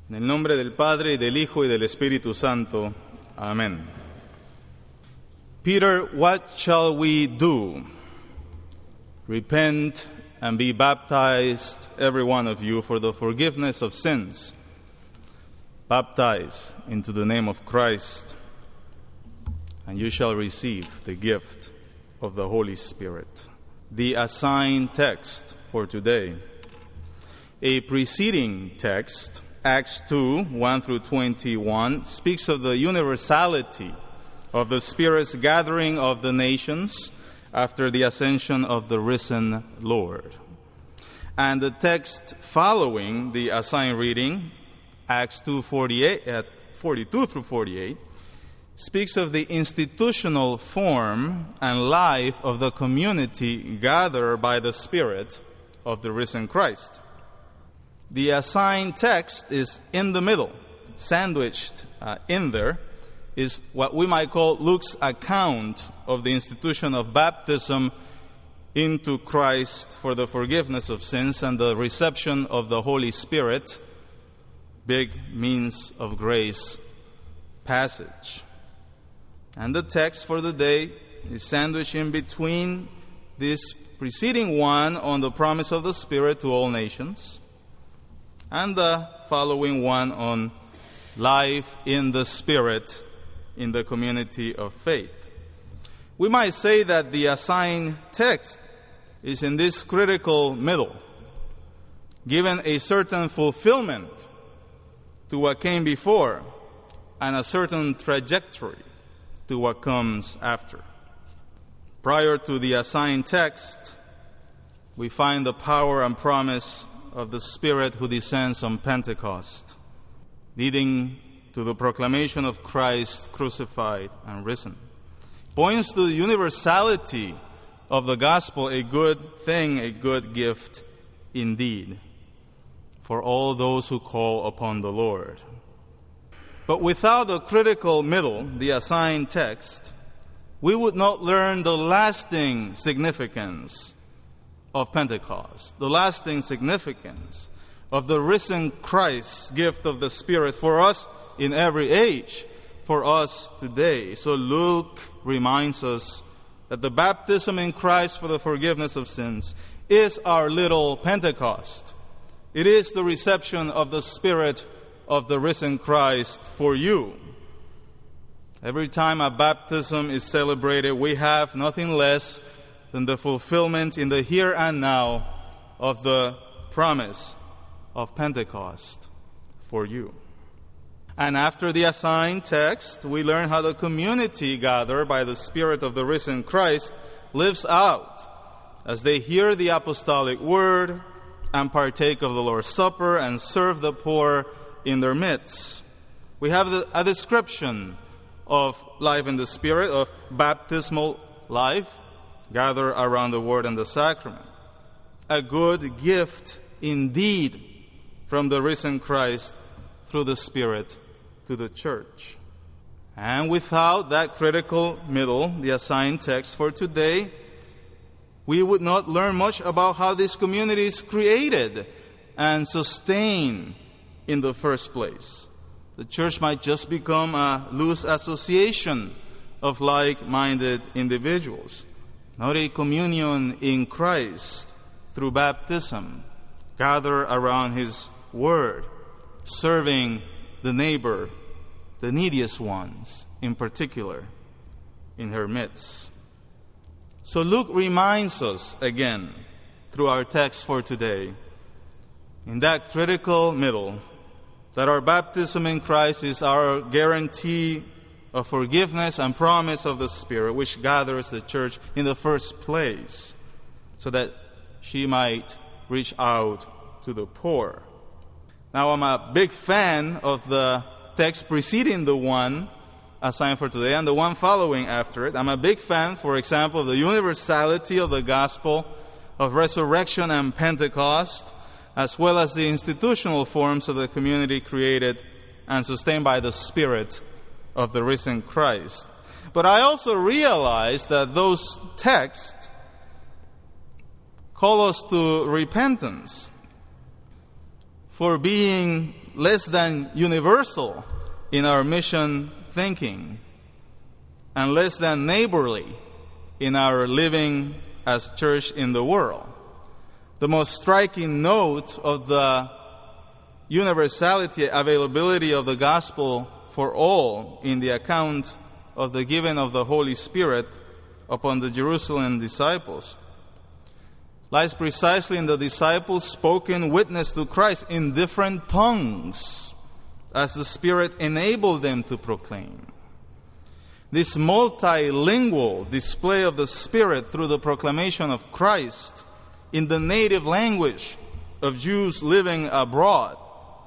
En el nombre del Padre, y del Hijo, y del Espíritu Santo. Amén. Peter, what shall we do? Repent and be baptized, every one of you, for the forgiveness of sins. Baptize into the name of Christ, and you shall receive the gift of the Holy Spirit. The assigned text for today. A preceding text, Acts 2, 1 through 21, speaks of the universality of the Spirit's gathering of the nations after the ascension of the risen Lord. And the text following the assigned reading, Acts 2, 42 through 48, speaks of the institutional form and life of the community gathered by the Spirit of the risen Christ. The assigned text is in the middle, sandwiched in there, is what we might call Luke's account of the institution of baptism into Christ for the forgiveness of sins and the reception of the Holy Spirit, big means of grace passage. And the text for the day is sandwiched in between this preceding one on the promise of the Spirit to all nations and the following one on life in the Spirit in the community of faith. We might say that the assigned text is in this critical middle, given a certain fulfillment to what came before and a certain trajectory to what comes after. Prior to the assigned text, we find the power and promise of the Spirit who descends on Pentecost, leading to the proclamation of Christ crucified and risen. Points to the universality of the gospel, a good thing, a good gift indeed, for all those who call upon the Lord. But without the critical middle, the assigned text, we would not learn the lasting significance of Pentecost, the lasting significance of the risen Christ's gift of the Spirit for us in every age, for us today. So Luke reminds us that the baptism in Christ for the forgiveness of sins is our little Pentecost. It is the reception of the Spirit of the risen Christ for you. Every time a baptism is celebrated, we have nothing less than the fulfillment in the here and now of the promise of Pentecost for you. And after the assigned text, we learn how the community gathered by the Spirit of the risen Christ lives out as they hear the apostolic word and partake of the Lord's Supper and serve the poor in their midst. We have a description of life in the Spirit, of baptismal life, gather around the Word and the Sacrament. A good gift indeed from the risen Christ through the Spirit to the church. And without that critical middle, the assigned text for today, we would not learn much about how this community is created and sustained in the first place. The church might just become a loose association of like-minded individuals, not a communion in Christ through baptism, gather around His Word, serving the neighbor, the neediest ones in particular, in her midst. So Luke reminds us again, through our text for today, in that critical middle, that our baptism in Christ is our guarantee of forgiveness and promise of the Spirit, which gathers the church in the first place, so that she might reach out to the poor. Now, I'm a big fan of the text preceding the one assigned for today and the one following after it. I'm a big fan, for example, of the universality of the gospel of resurrection and Pentecost, as well as the institutional forms of the community created and sustained by the Spirit of the risen Christ. But I also realize that those texts call us to repentance for being less than universal in our mission thinking and less than neighborly in our living as church in the world. The most striking note of the universality, availability of the gospel for all in the account of the giving of the Holy Spirit upon the Jerusalem disciples lies precisely in the disciples' spoken witness to Christ in different tongues as the Spirit enabled them to proclaim. This multilingual display of the Spirit through the proclamation of Christ in the native language of Jews living abroad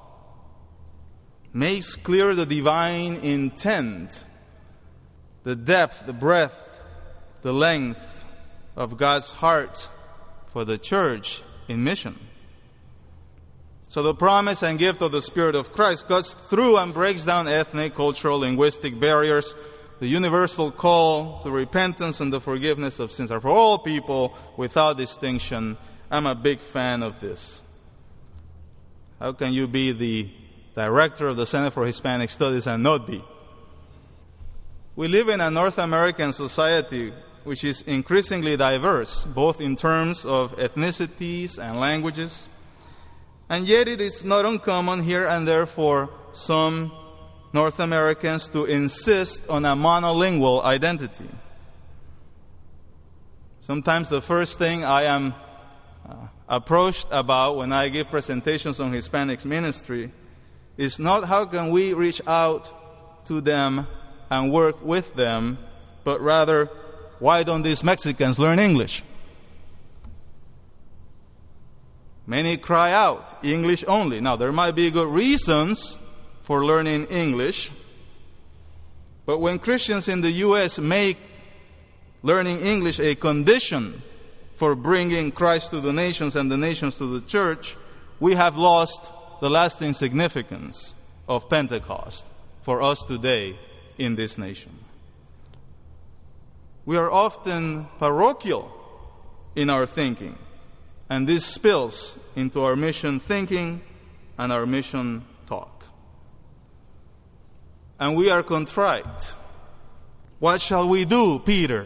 makes clear the divine intent, the depth, the breadth, the length of God's heart for the church in mission. So the promise and gift of the Spirit of Christ cuts through and breaks down ethnic, cultural, linguistic barriers. The universal call to repentance and the forgiveness of sins are for all people without distinction. I'm a big fan of this. How can you be the director of the Center for Hispanic Studies and not be? We live in a North American society which is increasingly diverse, both in terms of ethnicities and languages. And yet it is not uncommon here and there for some North Americans to insist on a monolingual identity. Sometimes the first thing I am approached about when I give presentations on Hispanics ministry is not how can we reach out to them and work with them, but rather, why don't these Mexicans learn English? Many cry out, English only. Now, there might be good reasons for learning English, but when Christians in the U.S. make learning English a condition for bringing Christ to the nations and the nations to the church, we have lost the lasting significance of Pentecost for us today in this nation. We are often parochial in our thinking, and this spills into our mission thinking and our mission talk. And we are contrite. What shall we do, Peter?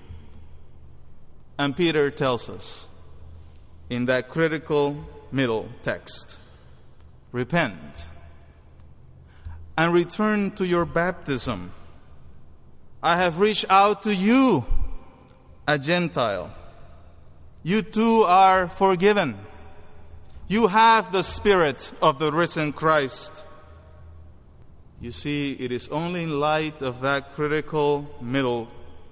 And Peter tells us in that critical middle text, repent and return to your baptism. I have reached out to you, a Gentile. You too are forgiven. You have the Spirit of the risen Christ. You see, it is only in light of that critical middle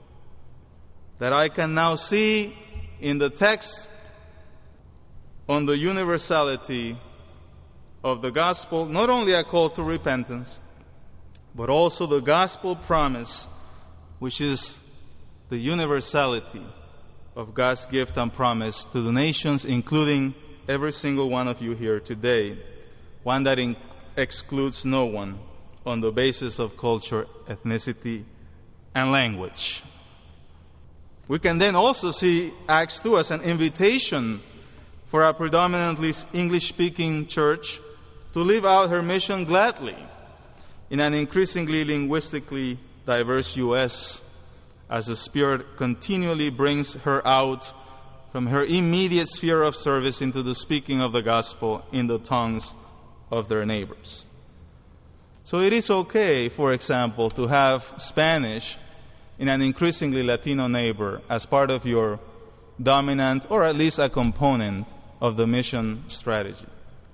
that I can now see in the text on the universality of the gospel, not only a call to repentance, but also the gospel promise, which is the universality of God's gift and promise to the nations, including every single one of you here today, one that excludes no one on the basis of culture, ethnicity, and language. We can then also see Acts 2 as an invitation for a predominantly English-speaking church to live out her mission gladly in an increasingly linguistically diverse U.S. as the Spirit continually brings her out from her immediate sphere of service into the speaking of the gospel in the tongues of their neighbors. So it is okay, for example, to have Spanish in an increasingly Latino neighbor as part of your dominant, or at least a component of the mission strategy.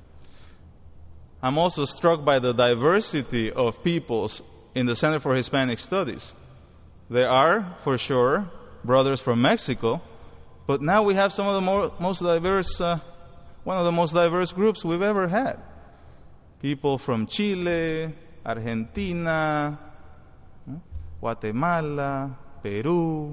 I'm also struck by the diversity of peoples in the Center for Hispanic Studies. There are, for sure, brothers from Mexico, but now we have some of the most diverse, one of the most diverse groups we've ever had. People from Chile, Argentina, Guatemala, Peru,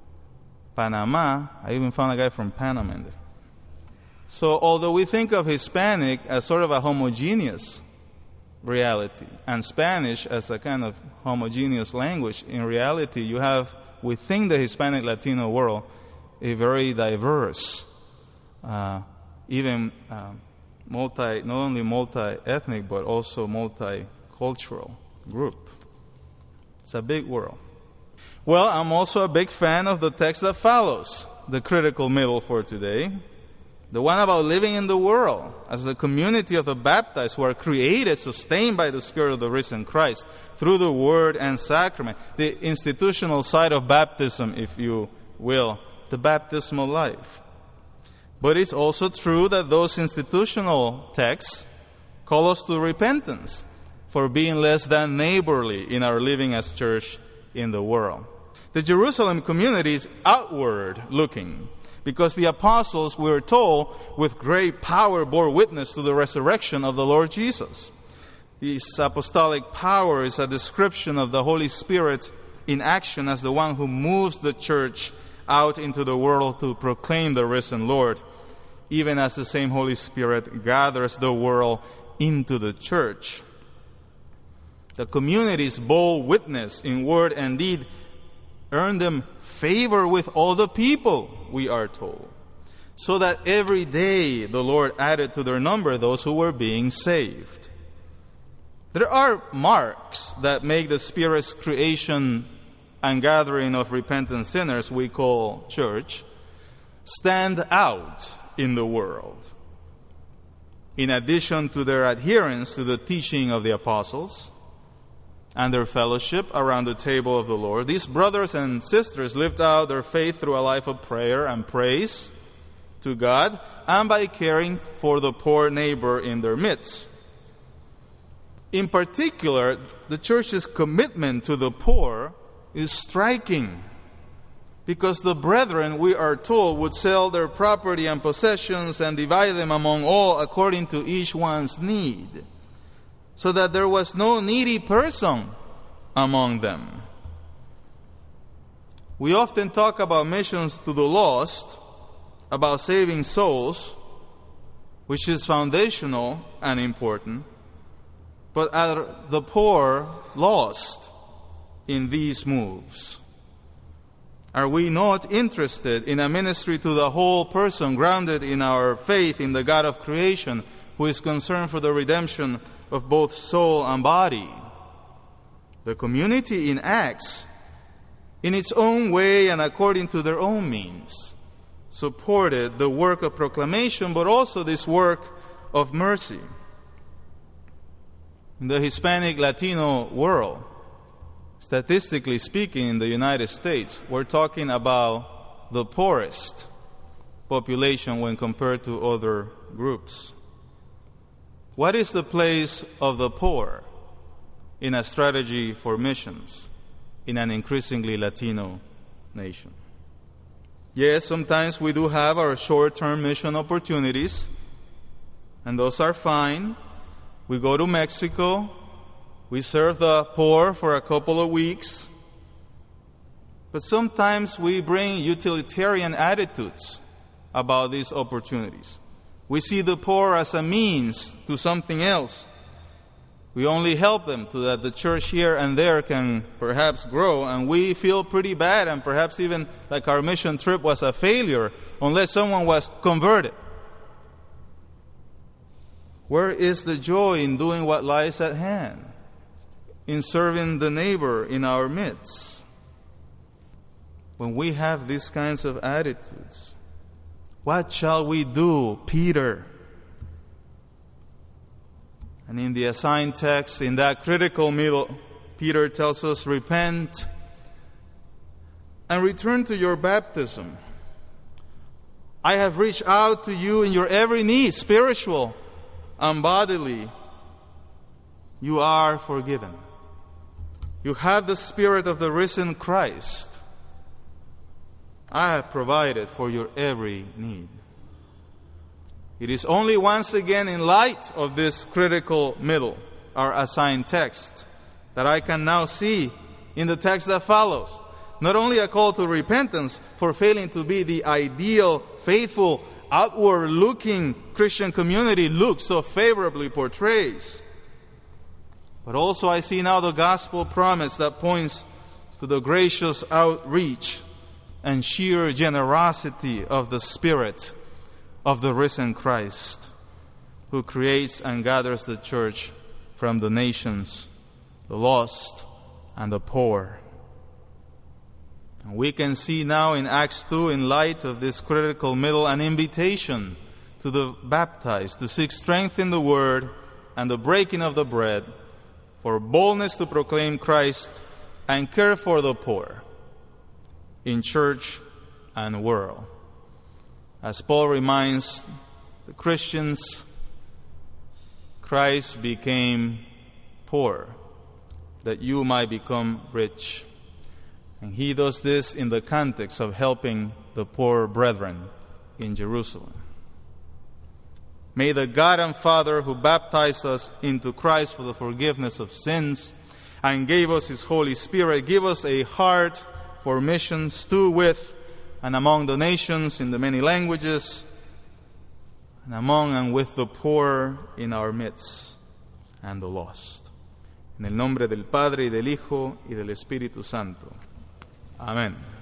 Panama. I even found a guy from Panama in there. So although we think of Hispanic as sort of a homogeneous reality and Spanish as a kind of homogeneous language, in reality you have within the Hispanic Latino world a very diverse, even not only multi-ethnic, but also multicultural group. It's a big world. Well, I'm also a big fan of the text that follows the critical middle for today. The one about living in the world as the community of the baptized who are created, sustained by the Spirit of the risen Christ through the Word and Sacrament. The institutional side of baptism, if you will, the baptismal life. But it's also true that those institutional texts call us to repentance for being less than neighborly in our living as church in the world. The Jerusalem community is outward looking, because the apostles, we are told, with great power bore witness to the resurrection of the Lord Jesus. This apostolic power is a description of the Holy Spirit in action as the one who moves the church out into the world to proclaim the risen Lord, even as the same Holy Spirit gathers the world into the church. The community's bold witness in word and deed earned them favor with all the people, we are told, so that every day the Lord added to their number those who were being saved. There are marks that make the Spirit's creation and gathering of repentant sinners we call church stand out in the world. In addition to their adherence to the teaching of the apostles and their fellowship around the table of the Lord, these brothers and sisters lived out their faith through a life of prayer and praise to God, and by caring for the poor neighbor in their midst. In particular, the church's commitment to the poor is striking, because the brethren, we are told, would sell their property and possessions and divide them among all according to each one's need, so that there was no needy person among them. We often talk about missions to the lost, about saving souls, which is foundational and important, but are the poor lost in these moves? Are we not interested in a ministry to the whole person, grounded in our faith in the God of creation, who is concerned for the redemption of both soul and body? The community in Acts, in its own way and according to their own means, supported the work of proclamation, but also this work of mercy. In the Hispanic Latino world, statistically speaking, in the United States, we're talking about the poorest population when compared to other groups. What is the place of the poor in a strategy for missions in an increasingly Latino nation? Yes, sometimes we do have our short-term mission opportunities, and those are fine. We go to Mexico, we serve the poor for a couple of weeks, but sometimes we bring utilitarian attitudes about these opportunities. We see the poor as a means to something else. We only help them so that the church here and there can perhaps grow, and we feel pretty bad and perhaps even like our mission trip was a failure unless someone was converted. Where is the joy in doing what lies at hand, in serving the neighbor in our midst? When we have these kinds of attitudes, what shall we do, Peter? And in the assigned text, in that critical middle, Peter tells us, repent and return to your baptism. I have reached out to you in your every need, spiritual and bodily. You are forgiven. You have the Spirit of the risen Christ. I have provided for your every need. It is only once again in light of this critical middle, our assigned text, that I can now see in the text that follows not only a call to repentance for failing to be the ideal, faithful, outward-looking Christian community Luke so favorably portrays, but also I see now the gospel promise that points to the gracious outreach and sheer generosity of the Spirit of the risen Christ, who creates and gathers the church from the nations, the lost and the poor. And we can see now in Acts 2, in light of this critical middle, an invitation to the baptized to seek strength in the word and the breaking of the bread, for boldness to proclaim Christ and care for the poor in church and world. As Paul reminds the Christians, Christ became poor that you might become rich. And he does this in the context of helping the poor brethren in Jerusalem. May the God and Father who baptized us into Christ for the forgiveness of sins and gave us His Holy Spirit give us a heart for missions to, with, and among the nations in the many languages, and among and with the poor in our midst and the lost. En el nombre del Padre, y del Hijo, y del Espíritu Santo. Amén.